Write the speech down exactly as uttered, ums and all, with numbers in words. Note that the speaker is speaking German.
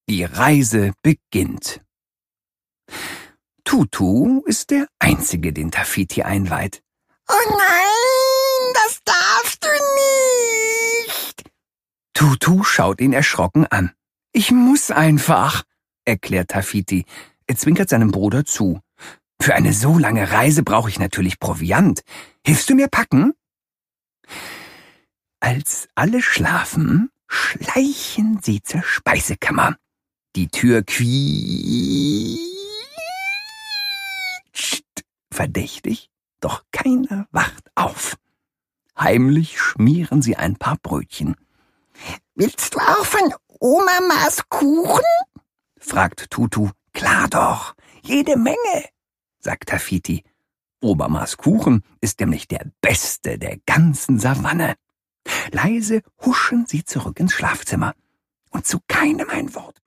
Die Reise beginnt. Tutu ist der Einzige, den Tafiti einweiht. Oh nein, das darfst du nicht! Tutu schaut ihn erschrocken an. Ich muss einfach, erklärt Tafiti. Er zwinkert seinem Bruder zu. Für eine so lange Reise brauche ich natürlich Proviant. Hilfst du mir packen? Als alle schlafen, schleichen sie zur Speisekammer. Die Tür quietscht verdächtig, doch keiner wacht auf. Heimlich schmieren sie ein paar Brötchen. Willst du auch von Omamas Kuchen? Fragt Tutu. Klar doch, jede Menge, sagt Tafiti. Omamas Kuchen ist nämlich der beste der ganzen Savanne. Leise huschen sie zurück ins Schlafzimmer und zu keinem ein Wort.